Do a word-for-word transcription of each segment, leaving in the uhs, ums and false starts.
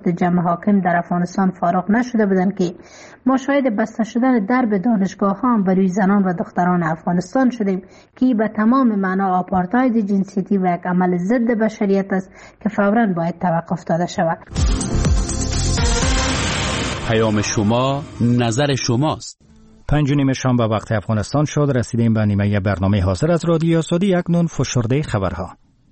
دولت جمع حاکم در افغانستان فارغ نشده بودند که ما شاهد بسته شدن درب دانشگاه ها بروی زنان و دختران افغانستان شدیم که به تمام معنا آپارتاید جنسیتی و یک عمل ضد بشریت است که فوراً باید توقف داده شود. پیام شما، نظر شماست. پنج و نیم شام به وقت افغانستان شد. رسیدیم به نیمه برنامه حاضر از رادیو آزادی. اکنون فشرده خبرها.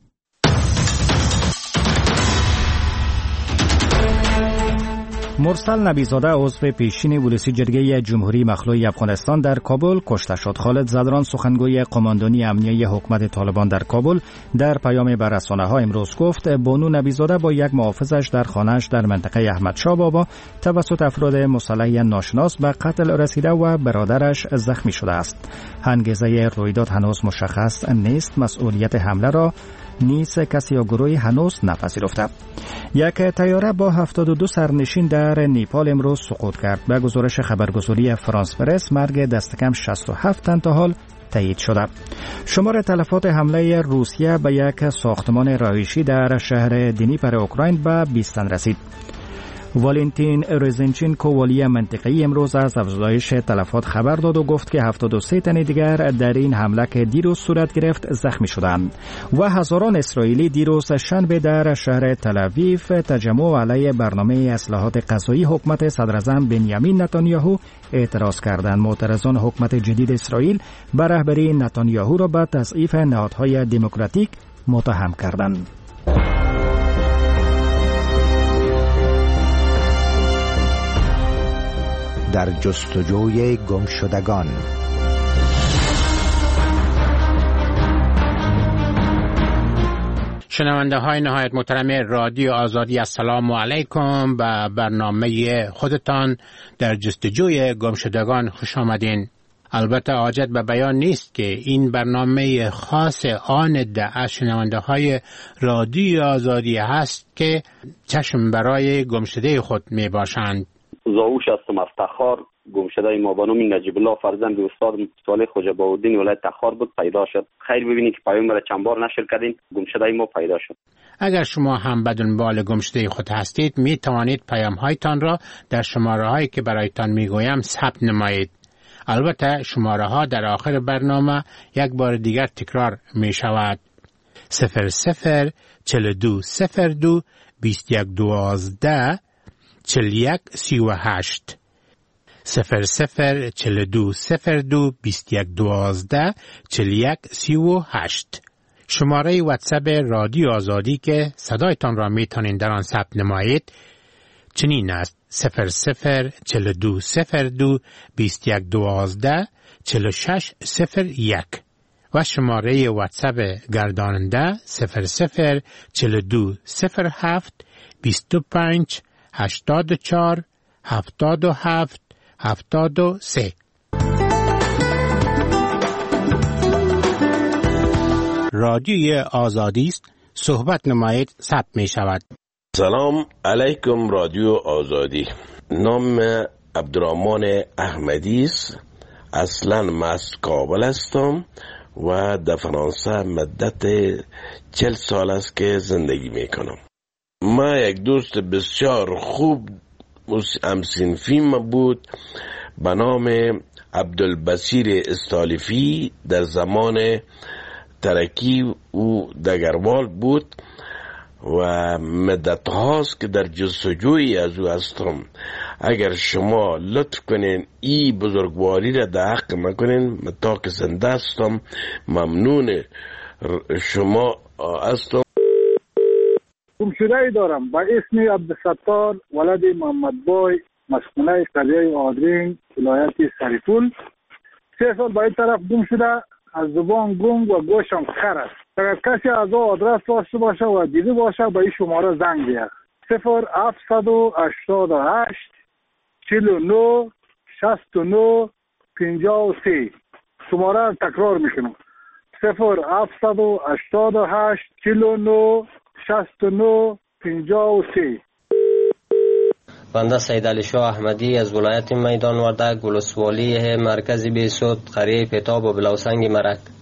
مرسل نبیزاده عضو پیشین ولسی جرگه جمهوری مخلوع افغانستان در کابل کشته شد. خالد زدران سخنگوی قماندانی امنیه حکومت طالبان در کابل در پیام به رسانه‌ها امروز گفت بانو نبیزاده با یک محافظش در خانه‌اش در منطقه احمدشاه بابا توسط افراد مسلح ناشناس به قتل رسیده و برادرش زخمی شده است. انگیزه رویداد هنوز مشخص نیست. مسئولیت حمله را نیز کسی یا گروهی هنوز نپذیرفته. یک طیاره با هفتاد و دو سرنشین در نیپال امروز سقوط کرد. به گزارش خبرگزاری فرانس پرس مرگ دست کم شصت و هفت تن تا حال تایید شده. شمار تلفات حمله روسیه به یک ساختمان رهایشی در شهر دنیپر اوکراین به بیست تن رسید. والنتین رزنچینکو والی منطقه‌ای امروز از افزایش تلفات خبر داد و گفت که هفتاد و سه تن دیگر در این حمله که دیروز صورت گرفت زخمی شدند و هزاران اسرائیلی دیروز شنبه در شهر تل‌آویو تجمع علیه برنامه اصلاحات غذایی حکومت صدراعظم بنیامین نتانیاهو اعتراض کردند. معترضان حکومت جدید اسرائیل به رهبری نتانیاهو را به تضعیف نهادهای دموکراتیک متهم کردند. در جستجوی گمشدگان. شنونده های نهایت محترم رادیو آزادی، السلام علیکم. به برنامه خودتان در جستجوی گمشدگان خوش آمدین. البته حاجت به بیان نیست که این برنامه خاص آن ده شنونده های رادیو آزادی هست که چشم برای گمشده خود می باشند. زاوش هستم از تخار. گمشده ما به نام نجیب الله فرزند استاد صالح خوجا باودین ولایت تخار بود پیدا شد. خیر ببینید که پیام را چند بار نشر کردین. گمشده ما پیدا شد. اگر شما هم به دنبال گمشده خود هستید می توانید پیام هایتان را در شماره هایی که برایتان می گویم ثبت نمایید. البته شماره ها در آخر برنامه یک بار دیگر تکرار می شود. صفر صفر چل دو صفر دو بیست یک دوازده چل یک سی و هشت صفر صفر چل دو صفر دو بیست یک دوازده چل یک سی و هشت. شماره واتساپ رادیو آزادی که صدایتان را میتونین در آن ثبت نمایید چنین است: صفر صفر چل دو صفر دو بیست یک دوازده چل شش صفر یک و شماره واتساپ گرداننده صفر صفر چل دو صفر هفت بیست و پنج هشتاد و چهار هفتاد و هفت هفتاد و سه. رادیوی آزادی است. صحبت نمایید ثبت می شود. سلام علیکم رادیو آزادی. نام عبدالرحمن احمدی است. اصلا من از کابل هستم و در فرانسه مدت چل سال است که زندگی می کنم. ما یک دوست بسیار خوب همسنفیم بود به نام عبدالبصیر استالیفی. در زمان ترکی او دگروال بود و مدت هاست که در جستجوی از او هستم. اگر شما لطف کنین این بزرگواری را در حق مکنین، من تا که زنده هستم ممنون شما هستم. گمشده دارم با اسم عبدالستار ولد محمد بای، مسکونه قریه آدرین، ولایت سریپول. سه سال با این طرف گم شده، از زبان گم و گوشم خر است. اگر کسی از او آدرس داشته باشه و دیده باشه با این شماره زنگ بیاد: صفر هفتصد و هشتاد و هشت چهل و نه شصت و نه پنجاه و سه. شماره را تکرار میکنم: صفر هفتصد و هشتاد و هشت چهل و نه شصت و نه پنجاه و سه. بنده سید علی شاه احمدی از ولایت میدان وردک، ولسوالی مرکز بیسود، قریه پتاب و بلاوسنگ مرک.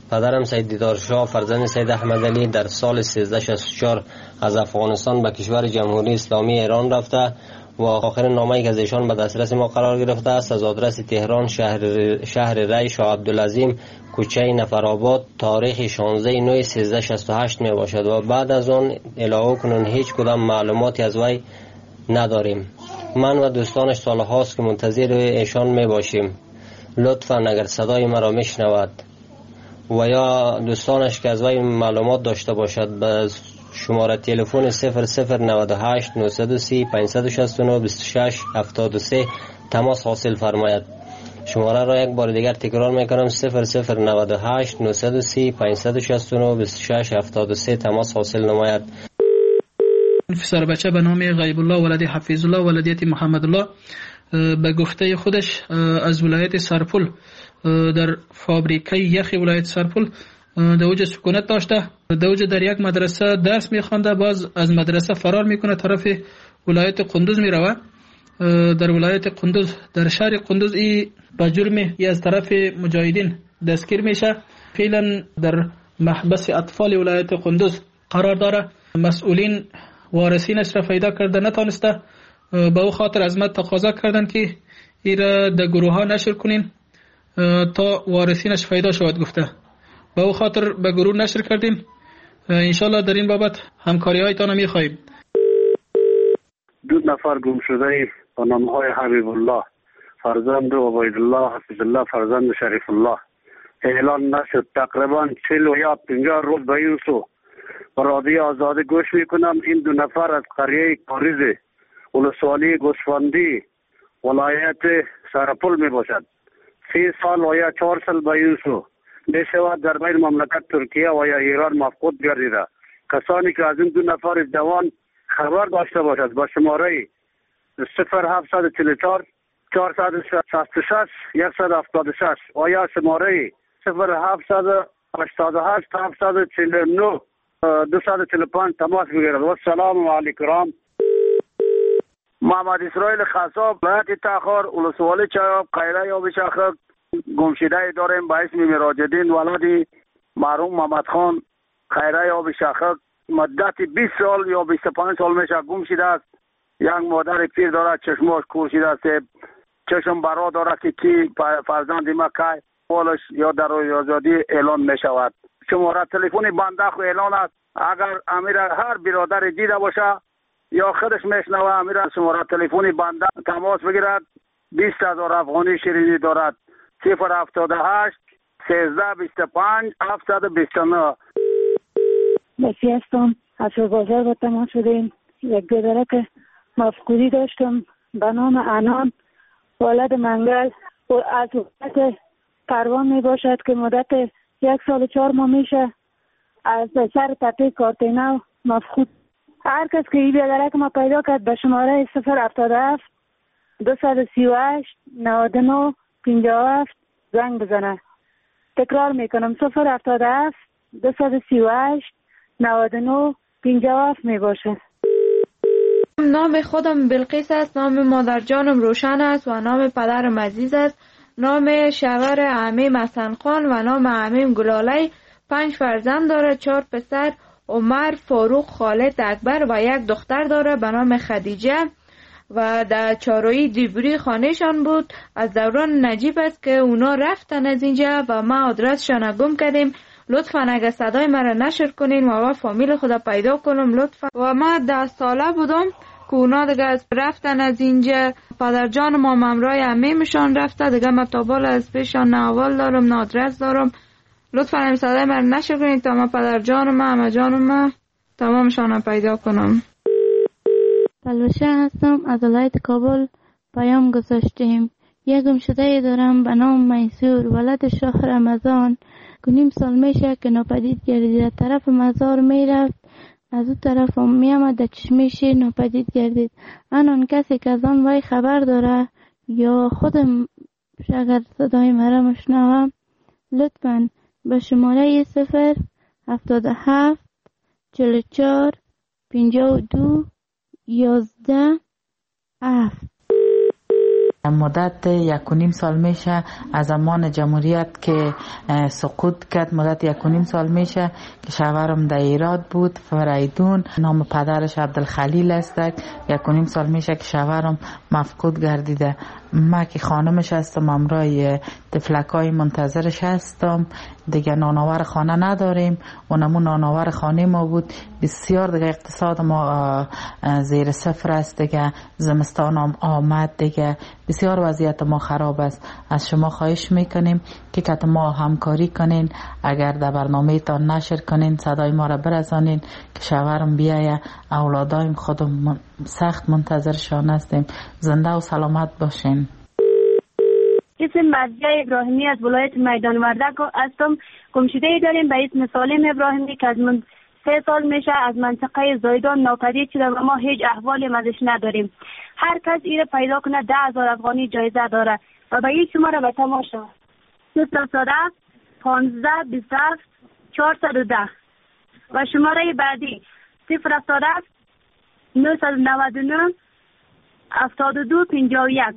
پدرم سید دیدار شاه فرزند سید احمد علی در سال سیزده شصت و چهار از افغانستان به کشور جمهوری اسلامی ایران رفته و آخرین نامه‌ای که از ایشان به دسترس ما قرار گرفته است از آدرس تهران شهر شهر ری شاه عبدالعظیم کوچه نفرآباد تاریخ شانزده نوامبر سیزده شصت و هشت می باشد و بعد از آن الهو کنون هیچ کدام معلوماتی از وی نداریم. من و دوستانش سالهاست که منتظر ایشان می باشیم. لطفاً اگر صدای مرا میشنود و یا دوستانش که از وی معلومات داشته باشد به شماره تلفن صفر صفر نود و هشت نهصد و سی پانصد و شصت و نه بیست و شش هفتاد و سه تماس حاصل فرماید. شماره را یک بار دیگر تکرار میکنم صفر صفر نود و هشت نهصد و سی پانصد و شصت و نه بیست و شش هفتاد و سه تماس حاصل نماید. پسر بچه به نام غیب الله ولدی حفیظ الله ولدیت محمد الله به گفته خودش از ولایت سرپل در فابریکه یخ ولایت سرپل در اوج سکونت داشته، در اوج در یک مدرسه درس میخوانده، باز از مدرسه فرار میکنه طرف ولایت قندوز میروه. در ولایت قندوز در شهر قندوز ای به جرم ای از طرف مجاهدین دستگیر میشه. فعلا در محبس اطفال ولایت قندوز قرار داره. مسئولین وارثینش را پیدا کرده نتانسته، به او خاطر از ما تقاضا کردن که ای را در گروه ها نشر کنین تا وارثینش پیدا شود. گفته به او خاطر به گروه نشر کردیم. انشالله در این بابت همکاری هایتان میخواهیم. دو نفر گم شده با نام های حبیب الله فرزند عبید الله حفیظ الله فرزند شریف الله اعلان نشد. تقریبا چهل و یا پنجاه روز به این سو رادیو آزادی گوش میکنم. این دو نفر از قریه کاریز ولسوالی گوسفندی ولایت سرپل می باشد. سی سال و یا چهار سال به این سو می شود در بین مملکت ترکیه و یا ایران مفقود گردیده. کسانی که از این دو نفر جوان خبر داشته باشد با شماره صفر هفتصد و چهل و چهار چهارصد و شصت و شش صد و هفتاد و شش و یا شماره صفر هفتصد و هشتاد و هشت هفتصد و چهل و نه دویست و چهل و پنج تماس بگیرد. و السلام علیکم. محمد اسرائیل خصاب ولایت تخار ولسوالی چایاب قیره یا بشخق گمشده داریم به اسم مراجدین ولدی مرحوم محمد خان قیره یا بشخق مدت بیست سال یا بیست و پنج سال میشه گم شده است. یک مادر پیر دارد چشماش کور شده است، چشم برا دارد که کی فرزند ما که پولش یا در آزادی اعلان می شود. شماره تلفنی بنده خو اعلان است. اگر امیر هر برادر دیده باشه یا خودش میشنوه امیر شماره تلفنی بنده تماس بگیرد. بیست هزار افغانی شیرینی دارد. صفر هفتاد و هشت سیزده بیست و پنج هفتصد و بیست و نه. بسی هستم از بازار با تماس شدیم. یک دادره که مفقودی داشتم به نام انان ولد منگل و از وقت پروان می باشد که مدت یک سال و چهار ماه میشه از سر تپه کارتینو مفقود. هر کس که این بیادره که ما پیدا کرد به شماره صفر هفتاد و هفت دویست و سی و هشت نود و نه پنجاه و هفت زنگ بزنه. تکرار میکنم صفر هفتاد و هفت دویست و سی و هشت نود و نه پنجاه و هفت می باشد. نام خودم بلقیس است، نام مادر جانم روشن است و نام پدرم عزیز است. نام شوهر عمیم حسن خان و نام عمیم گلاله. پنج فرزند داره، چهار پسر عمر، فاروق، خالد، اکبر و یک دختر داره به نام خدیجه و در چاروی دیبری خانهشان بود. از دوران نجیب است که اونا رفتن از اینجا و ما آدرسشان گم کردیم. لطفاً اگر صدای مرا نشر کنین و فامیل خدا پیدا کنم لطفاً. و ما ده ساله بودم که اونا دیگه از رفتن از اینجا. پدر جان ما ممرای عمیمشان رفته دیگه. ما تابال از پیشان نه اول دارم نه آدرس دارم. لطفاً این صدای مرا نشر کنین تا ما پدر جان ما همه جان ما تمامشان پیدا کنم. بلوشه هستم از ولایت کابل پیام گذاشتیم. یک گمشده دارم به نام میسور ولد شاه رمضان که نیم سال میشه که ناپدید گردید. طرف مزار میرفت از اون طرف هم میامد در چشمش ناپدید گردید. آن کسی که از آن وی خبر داره یا خودم اگر صدای مرا مشنوم لطفاً به شماره صفر هفتاد و هفت چهل و چهار پنجاه و دو یازده هفت. مدت یک و نیم سال میشه از زمان جمهوریت که سقوط کرد، مدت یک و نیم سال میشه که شوهرم در ایراد بود، فریدون، نام پدرش عبدالخلیل است. یک و نیم سال میشه که شوهرم مفقود گردیده. ما که خانمش هستم، امرای تفلکای منتظرش هستم. دیگه نانآور خانه نداریم، اونمون نانآور خانه ما بود. بسیار دیگه اقتصاد ما زیر صفر است، دیگه زمستان هم آمد، دیگه بسیار وضعیت ما خراب است. از شما خواهش میکنیم که کت ما همکاری کنین، اگر در برنامه تان نشر کنین صدای ما را برسانین که شوهرم بیایه. اولادایم خودم سخت منتظرشان هستیم. زنده و سلامت باشین. اسم مرضیه ابراهیمی از ولایت میدان وردک هستم. گمشده ای داریم به اسم سالم ابراهیمی که از من سه سال میشه از منطقه زایدان ناپدید شده و ما هیچ احوالی ازش نداریم. هر کس ایره پیدا کنه ده هزار افغانی جایزه داره و به این شماره به تماشا صفر صد پانزده بیست و هفت چهارصد و ده و شماره بعدی صفر صد نهصد و نود و نه هفتاد و دو پنجاه و یک.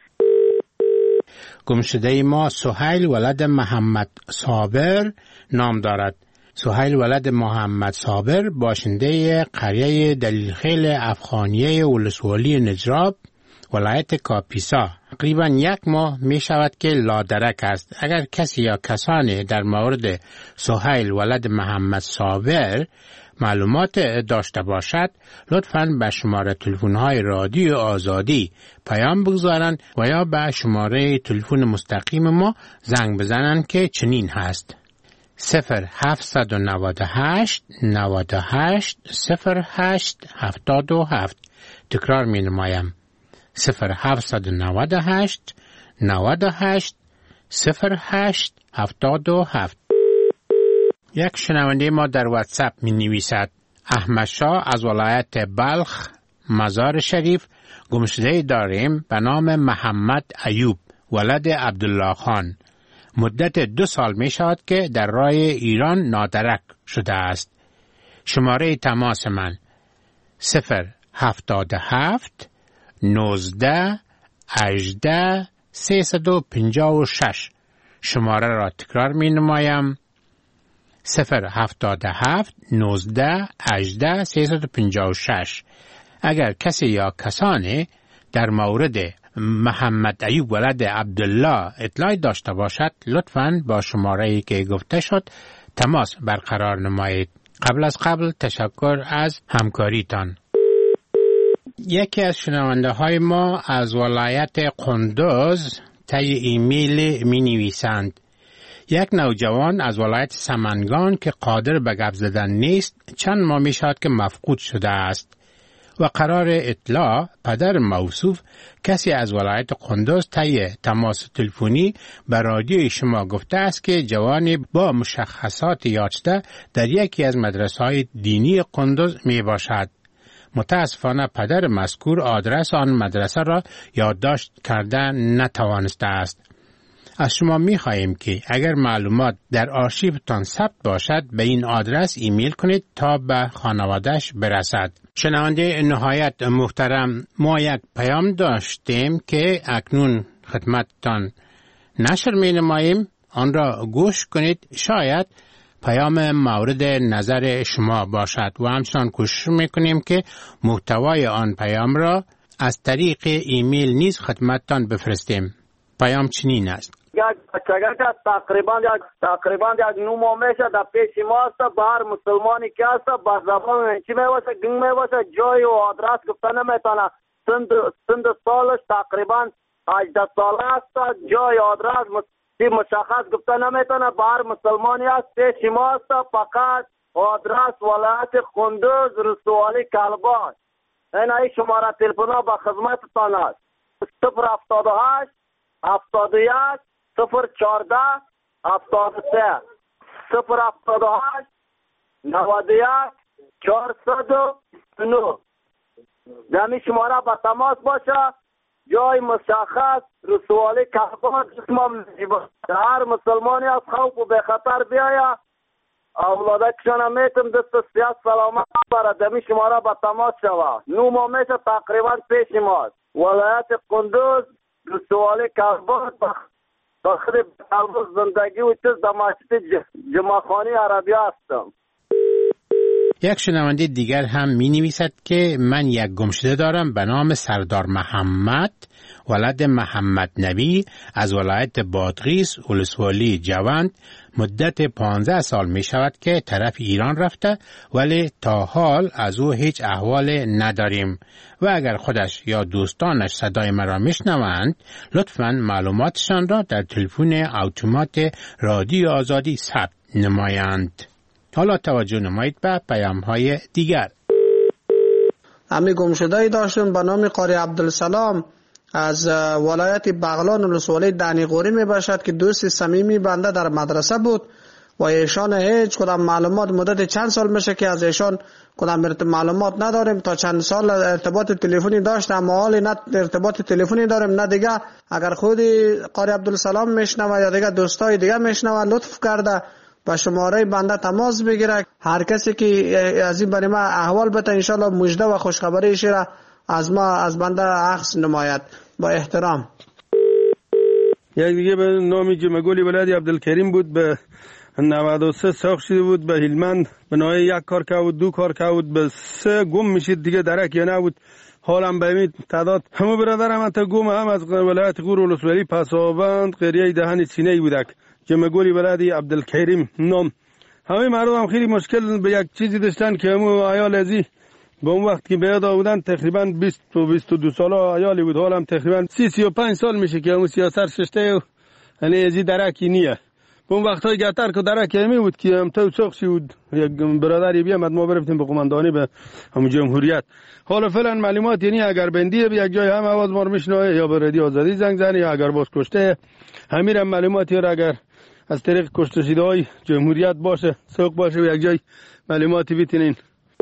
گمشده ما سهیل ولد محمد صابر نام دارد. سهیل ولد محمد صابر باشنده قریه دلیلخیل افغانیه ولسوالی نجراب ولایت کاپیسا تقریبا یک ماه می شود که لادرک است. اگر کسی یا کسانی در مورد سهیل ولد محمد صابر معلومات داشته باشد لطفاً به شماره تلفن های رادیو آزادی پیام بگذارند و یا به شماره تلفن مستقیم ما زنگ بزنند که چنین هست: صفر هفتصد و نود و هشت نود و هشت صفر هشت هفتاد و هفت. تکرار می نمایم: صفر هفتصد و نود و هشت نود و هشت صفر هشت هفتاد و هفت. یک شنونده ما در واتساپ می نویسد: احمد شاه از ولایت بلخ مزار شریف گمشده داریم به نام محمد ایوب ولد عبدالله خان. مدت دو سال می شود که در راه ایران نادرک شده است. شماره تماس من صفر هفتاد و هفت نوزده هجده سیصد و پنجاه و شش. شماره را تکرار می نمایم: صفر هفتاد و هفت نوزده هجده سیصد و پنجاه و شش. اگر کسی یا کسانی در مورد محمد ایوب ولد عبدالله اطلاعی داشته باشد لطفاً با شماره‌ای که گفته شد تماس برقرار نمایید. قبل از قبل تشکر از همکاریتان. یکی از شنونده های ما از ولایت قندوز طی ایمیل می نویسند: یک نوجوان از ولایت سمنگان که قادر به گپ زدن نیست چند ماه می شود که مفقود شده است و قرار اطلاع پدر موصوف کسی از ولایت قندوز طی تماس تلفنی به رادیوی شما گفته است که جوانی با مشخصات یافته در یکی از مدرسه‌های دینی قندوز می باشد. متاسفانه پدر مذکور آدرس آن مدرسه را یادداشت کرده نتوانسته است. از شما می خواهیم که اگر معلومات در آرشیوتان ثبت باشد به این آدرس ایمیل کنید تا به خانواده‌اش برسد. شنونده نهایت محترم، ما یک پیام داشتیم که اکنون خدمتتان نشر می نماییم. آن را گوش کنید، شاید پیام مورد نظر شما باشد و همچنان کوشش می کنیم که محتوای آن پیام را از طریق ایمیل نیز خدمتتان بفرستیم. پیام چنین است: یک بچگان که تقریبا یک تقریبا یک نو ماه میشه در پیش ما است. به هر مسلمانی که است به زبان چی میواسه گنگ میواسه جای و آدرس گفته نمیتونه. سند سند سالش تقریبا هجده ساله است. جای آدرس مشخص گفته نمیتونه. به هر مسلمانی است پیش ما است. فقط آدرس ولایت قندوز رسوالی کلبان. این ای شماره تلفن به خدمتتان است: صفر هفتاد و هشت هفتاد و یک صفر چهارده هفتاد و سه صفر هفتاد و هشت نود و یک چهارصد و نه. دمی شماره به تماس باشه. جای مشخص رسوالی کلبان. هر مسلمانی از خوف و به خطر بیاید اولادکشان میتم دست سیاست سلامت برای دمی شماره به تماس شود. نو ما میشه تقریبا پیش ماست. ولایت قندوز دو سوالی که بود با خود بطلبوز زندگی و چیز در مسجد جمعخانی عربی هستم. یک شنونده دیگر هم می نویسد که من یک گمشده دارم به نام سردار محمد ولد محمد نبی از ولایت بادغیس ولسوالی جوند. مدت پانزده سال می شود که طرف ایران رفته ولی تا حال از او هیچ احوال نداریم و اگر خودش یا دوستانش صدای مرا میشنوند لطفاً معلوماتشان را در تلفن اتومات رادیو آزادی ثبت نمایند. حالا توجه نمایید به پیام های دیگر. امی گمشده‌ای داشتم به نام قاری عبدالسلام از ولایت بغلان ولسوالی دنیقوری می باشد که دوست صمیمی بنده در مدرسه بود و ایشان هیچ کدام معلومات مدت چند سال میشه که از ایشان کدام معلومات نداریم. تا چند سال ارتباط تلفنی داشتم اما حالی نه ارتباط تلفنی داریم نه دیگه. اگر خودی قاری عبدالسلام میشنوه یا دیگه دوستای دیگه میشنوه لطف کرده با شماره بنده تماس بگیره. هر کسی که از این برای ما احوال بده انشالله مژده و خوشخبری ایشی را از ما از بنده عکس نماید. با احترام. یک دیگه به نام جمگولی ولادی عبدالکریم بود، به نود و سه ساخت شده بود، به هلمند به نوعی یک کار که بود دو کار که بود به سه گم میشید دیگه درک یا نبود. حالم به این تعداد همه برادرم انتا گم هم از ولایت غور ولسوالی پسابند قریه دهن سینه بودک. جمگولی ولادی عبدالکریم نام. همه مردم هم خیلی مشکل به یک چیزی داشتن که همو عیال ازی به اون وقت که بیاد آودن تقریبا بیست و بیست و دو ساله عیالی بود. حالا هم تقریبا سی سی و پنج سال میشه که همون سیاست ششته و یعنی ازی درکی نیه. به اون وقت های گتر که درکی همی بود که هم تو سخشی بود یک برادری بیامد ما برفتیم به قماندانی به همون جمهوریت. حالا فعلا معلومات یعنی اگر بندیه به یک جای هم آواز ما رو میشنوه یا به رادیو آزادی زنگ زنی یا اگر باز کشته همین معلوماتی را اگر از طریق کشته شده های جمهوریت باشه سوق باشه و یک جای معلوماتی بیتینین.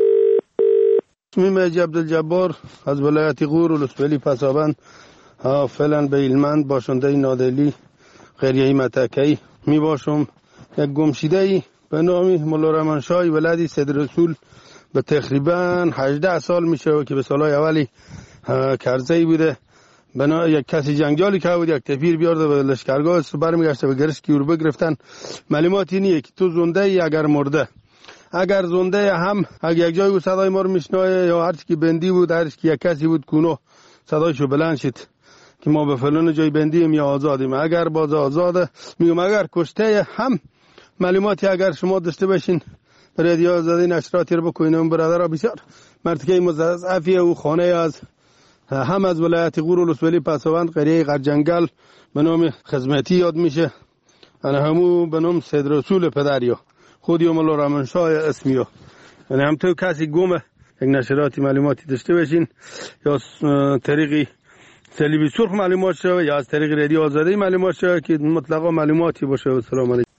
اسمیم عبدالجبار از ولایت غور ولسوالی پسابند فعلا به هلمند باشنده نادلی قریه متکی می باشم. یک گمشیده ای به نام مولا رحمانشاه ولدی سید رسول به تقریبا هجده سال میشه که به سالهای اولی کرزی بوده. بنا یک کسی جنگالی که بود یک تفیر بیارده به لشکرگاه برمیگشته به گرش کی رو بگرفتن. معلومات اینه که تو زنده ای اگر مرده اگر زنده هم اگر یک جای صدای ما رو میشنوه یا هر چی که بندی بود هر چی که یک کسی بود کونو صدایشو بلند شد که ما به فلان جای بندیم یا آزادیم. اگر باز آزاده میگم اگر کشته هم معلوماتی اگر شما داشته باشین رادیو آزادی نشراتی رو بکنین. اون برادرها بسیار مرتکه مضاعفی او خانه از هم از ولایت غور ولسوالی پسابند قریه غرجنگل به نام خدمتی یاد میشه. انا همو به نام سید رسول پدریو خودی مولا رحمانشاه اسمیو. یعنی هم تو کسی گمه یک نشراتی معلوماتی داشته باشین یا طریقی صلیبی سرخ معلومات شوه یا از طریق رادیو آزادی معلومات شوه که مطلقا معلوماتی باشه. سلام علیکم.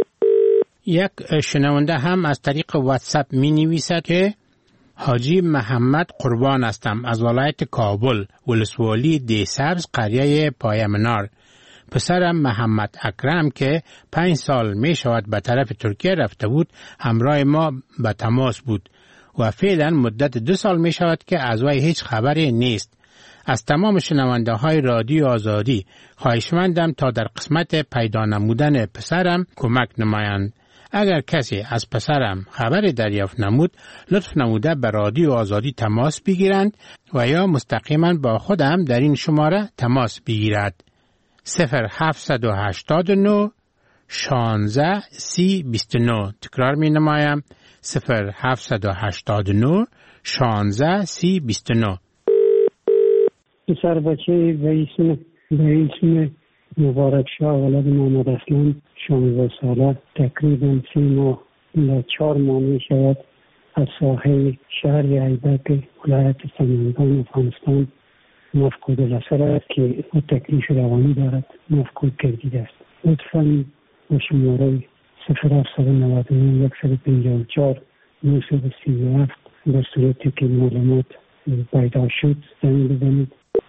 یک شنونده هم از طریق واتساپ می نویسد که حاجی محمد قربان هستم از ولایت کابل ولسوالی دیسبز قریه پایمنار. پسرم محمد اکرم که پنج سال می شود به طرف ترکیه رفته بود همراه ما به تماس بود و فعلا مدت دو سال می شود که از وی هیچ خبری نیست. از تمام شنونده های رادیو آزادی خواهشمندم تا در قسمت پیدا نمودن پسرم کمک نمایند. اگر کسی از پسرم خبری دریافت نمود لطف نموده به رادیو آزادی تماس بگیرند و یا مستقیما با خودم در این شماره تماس بگیرد. صفر هفتصد و هشتاد و نه شانزده سی بیست و نه. تکرار می نمایم صفر هفتصد و هشتاد و نه شانزده سی بیست و نه. پسر بچه به اسم به اسم مبارک شاه ولد محمد اسلام شانزده ساله تقریبا سی ماه و چهار ماه می شود از ساحل شهر ایبک ولایت سمنگان افغانستان مفقود الاثر است که او تکلیف روانی دارد مفقود گردیده است. لطفاً با شماره صفر هفتصد و نود و نه صد و پنجاه و چهار نهصد و سی و هفت در صورتی که معلومات پیدا شد زنگ بزنید.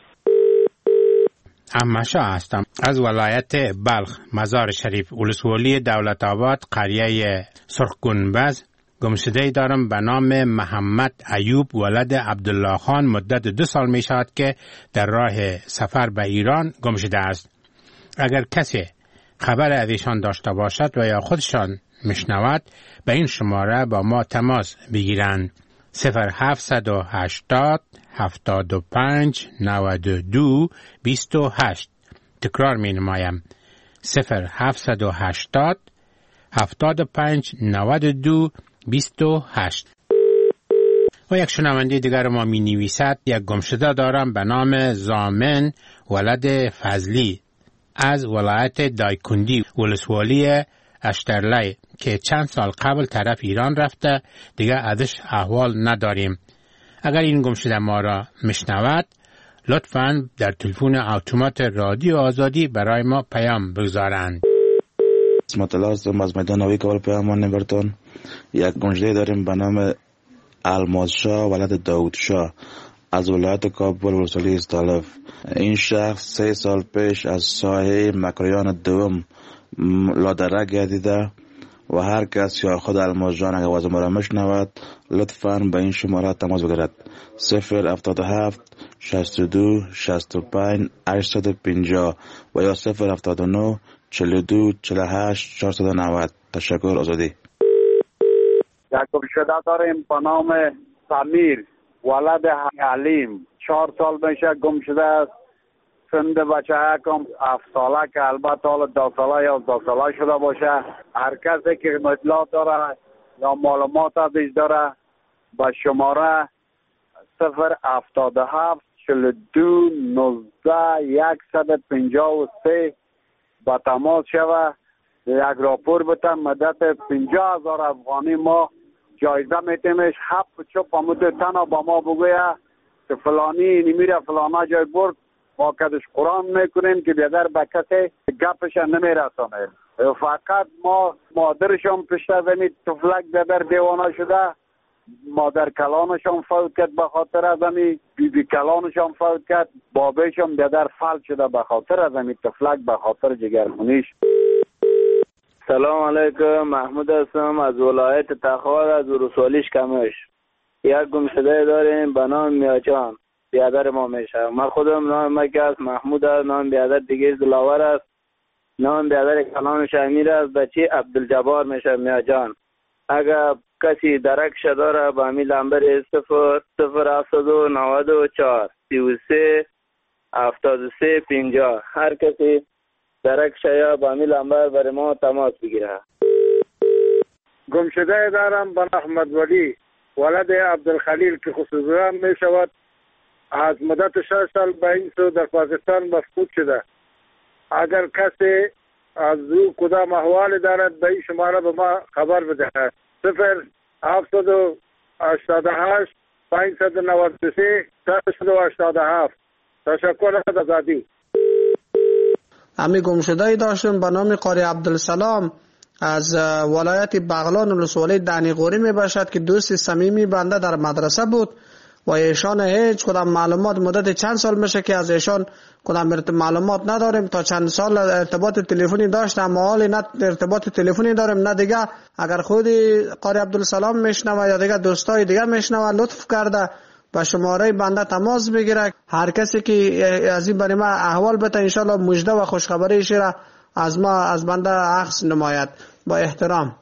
امشا هستم از ولایت بلخ مزار شریف ولسوالی دولت آباد قریه سرخ گنبز. گمشده دارم به نام محمد ایوب ولد عبدالله خان. مدت دو سال می شود که در راه سفر به ایران گمشده است. اگر کسی خبر از ایشان داشته باشد و یا خودشان میشنود به این شماره با ما تماس بگیرند. صفر هفتصد و هشتاد هفتاد و پنج نود و دو بیست و هشت. تکرار می نمایم. صفر هفتصد و هشتاد هفتاد و پنج نود و دو بیست و هشت. و یک شنونده دیگر ما می نویسد یک گمشده دارم به نام زامن ولد فضلی از ولایت دایکندی ولسوالی اشترلی که چند سال قبل طرف ایران رفته، دیگه ازش احوال نداریم. اگر این گمشده ما را میشنود لطفاً در تلفن اتومات رادیو آزادی برای ما پیام بگذارند. اسمت الله هستم از میدان نوی کابل پیامان نبرتون. یک گمشده داریم به نام الماس شاه ولد داود شاه از ولایت کابل ولسوالی استالف. این شخص سه سال پیش از ساحه مکریان دوم لادره گردیده و هر کس یا خود الماس جان اگر آواز ما را میشنود لطفاً به این شماره تماس بگیرد. صفر هفتاد و هفت شصت و دو شصت و پنج هشتصد و پنجاه و یا صفر هفتاد و نه چهل و دو چهل و هشت چهارصد و نود. تشکر. آزادی. یک گمشده داریم به نام سمیر ولد علیم. چهار سال میشه گمشده است. سند بچه یکم هفت ساله که البته حالا دو ساله یا دو ساله شده باشه. هر کسی که اطلاع داره یا معلومات ازش داره به شماره صفر هفتاد و هفت چهل و دو نوزده صد و پنجاه و سه با تماس شوه. یک راپور بتن مدت پنجاه هزار افغانی ما جایزه میتیمش. هفت چوب همود تنها با ما بگویه که فلانی نمیره فلانا جای برد ما کدش قرآن میکنیم که بیادر به کسی گپش نمیرسانه. فقط ما مادرشان پشت زمین تفلک بیادر دیوانه شده. مادر کلانشان فوت کرد به خاطر از امی. بی بی کلانشان فوت کرد. بابیشان بیادر فلج شده به خاطر از امی تفلک به خاطر جگرخونیش. سلام علیکم. محمود هستم از ولایت تخار از ولسوالیش کمش. یک گمشده داریم به نام میاجان. بیادر ما میشه. من خودم نام مکه است محمود است. نام بیادر دیگه دلاور است. نام بیادر کلانش امیر است. بچه عبدالجبار میشه میاجان. اگر کسی درکش داره با می لنبر صفر صفر هفتاد و نود و چهار سی و سه هفتاد و سه پنجاه. هر کسی درکش یا با می لنبر برای ما تماس بگیره. گمشده دارم به احمد ولی ولد عبدالخلیل که خصوصا می شود از مدت شش سال به این سو در پاکستان مفقود شده. اگر کسی از او کدام احوال دارد به این شماره به ما خبر بدهد. صفر هفتاد و هشتاد و هشت پانصد و نود و سه صد و هشتاد و هفت. تشکر از آزادی. امی گمشده داشتم به نام قاری عبدالسلام از ولایت بغلان ولسوالی دانیقوری می باشد که دوست صمیمی بنده در مدرسه بود و ایشان هیچ کدام معلومات مدت چند سال میشه که از ایشان کدام معلومات نداریم. تا چند سال ارتباط تلفنی داشت اما حالی نه ارتباط تلفنی داریم نه دیگه. اگر خودی قاری عبدالسلام میشنوه یا دیگه دوستای دیگه میشنوه لطف کرده با شماره بنده تماس بگیره. هر کسی که از این برای ما احوال بده ان شاء الله مژده و خوشخبری را از ما از بنده اخذ نماید. با احترام.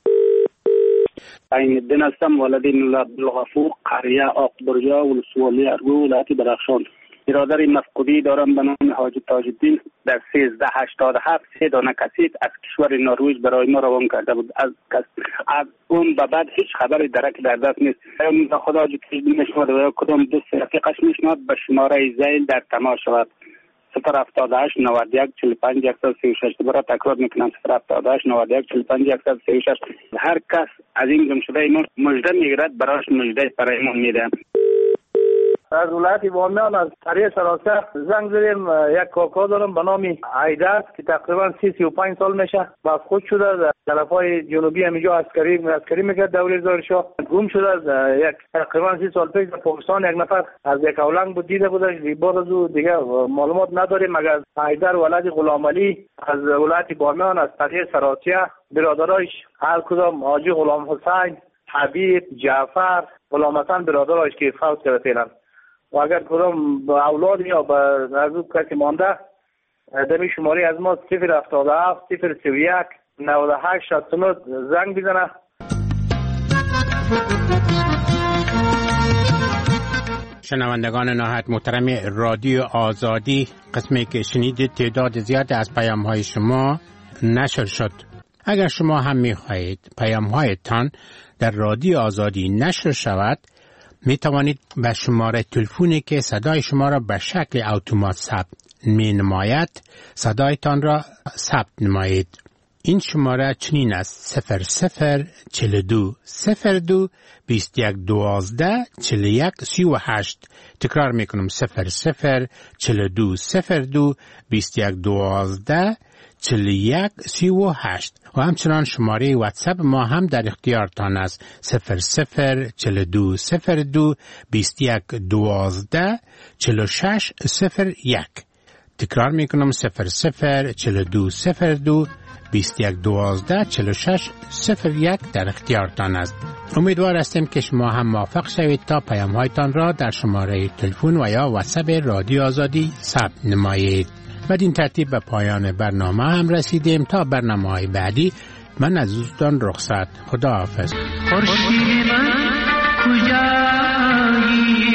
این الدین هستم ولد نور عبدالغفور قریه آقبرجا ولسوالی ارگو ولایت بدخشان. برادر مفقودی دارم به نام حاجی تاج الدین در سیزده هشتاد و هفت سه دانه کسیت از کشور نروژ برای ما روان کرده بود. از از اون به بعد هیچ خبری درک در دست نیست. خدا جو که نمیشود و کدام دوست رفیقش میشناد به شماره زیل در تماس شود. صفر هفتاد و هشت نود و یک چهل و پنج صد و سی و شش. دوباره تکرار میکنم صفر هفتاد و هشت نود و یک چهل و پنج صد و سی و شش. هر کس از این گمشده ما مژده میگیرد براش مژده برای ما میده. از ولایت بامیان از قریه سراسر زنگ زدیم. یک کاکا دارم به نام عیدر که تقریبا سی سی و پنج سال میشه مفقود شده. در طرفای جنوبی همینجا عسکری عسکری میکرد دوله زارشاه. گم شده. یک تقریبا سی سال پیش در پاکستان یک نفر از یک اولنگ بود دیده بودش. بعد از او دیگه معلومات نداریم مگر عیدر ولد غلام علی از ولایت بامیان از قریه سراسر. برادرایش هر کدام حاجی غلام حسین حبیب، جعفر، غلام حسن برادرش که فوت کرده فعلا. و اگر کدام اولاد یا به نزدیک کسی مانده دمی شماری از ما صفر هفتاد و هفت صفر سی و یک نود و هشت شصت و نه زنگ بزنه. شنوندگان نهایت محترم رادیو آزادی، قسمی که شنیدید تعداد زیاد از پیام های شما نشر شد. اگر شما هم می خواهید پیام هایتان در رادیو آزادی نشر شود، می توانید به شماره تلفنی که صدای شما را به شکل اتومات ثبت می نماید صدایتان را ثبت نمایید. این شماره چنین است: صفر صفر چهل و دو صفر دو بیست یک دوازده چهل و یک سی و هشت. تکرار میکنم: صفر صفر چهل و دو صفر دو بیست یک دوازده چهل و یک سی و هشت. و همچنان شماره واتساپ ما هم در اختیارتان است: صفر صفر چهل و دو صفر دو بیست یک دوازده چهل و شش صفر یک. تکرار میکنم: صفر صفر چهل و دو صفر دو بیست یک دوازده چهل و شش صفر یک در اختیارتان است. امیدوار هستیم که شما هم موفق شوید تا پیام هایتان را در شماره تلفن و یا واتساپ رادیو آزادی ثبت نمایید. بدین ترتیب به پایان برنامه هم رسیدیم. تا برنامه های بعدی من از دوستان رخصت. خدا حافظ. خورشید من کجایی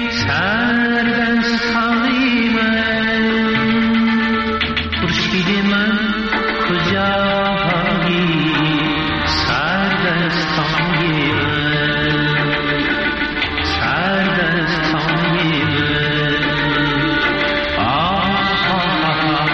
سردستانی من، خورشید من کجایی سردستانی من، سردستانی من. آه آه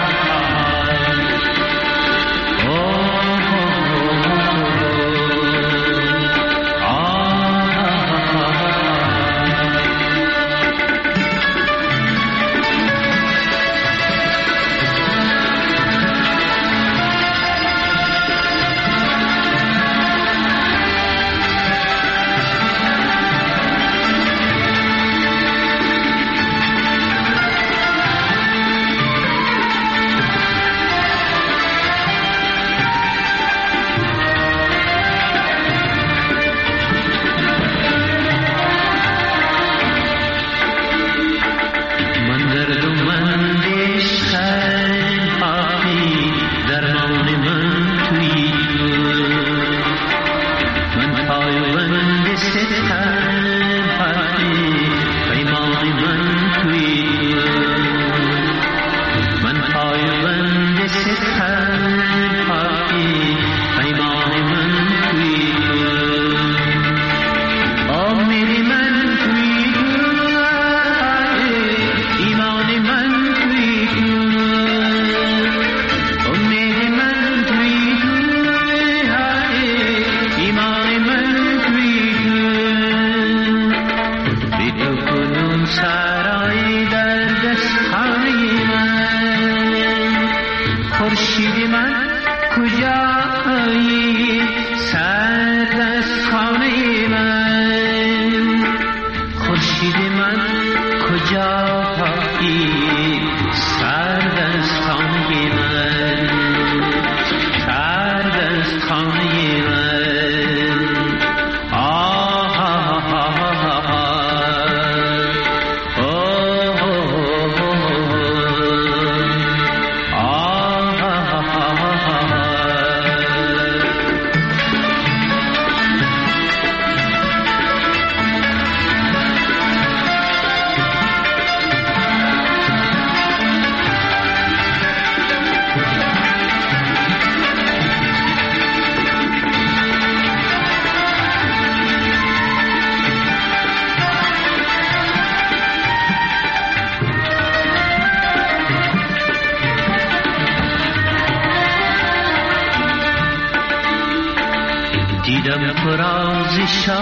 دیدم فراز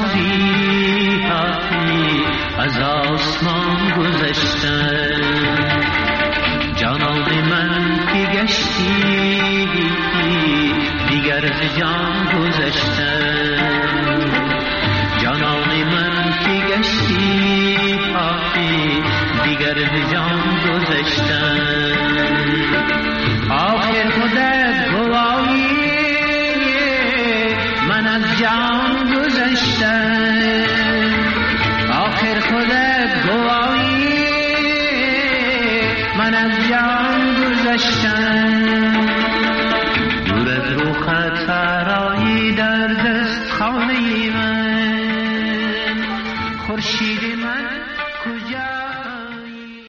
شاهی از آسمان گذشتن، جانان من که گشتی دیگر ز جان گذشتن، جانان من که گشتی دیگر ز جان گذشتن. آخر خودت گواهی من از جان گذشتم، من از جان گذشتم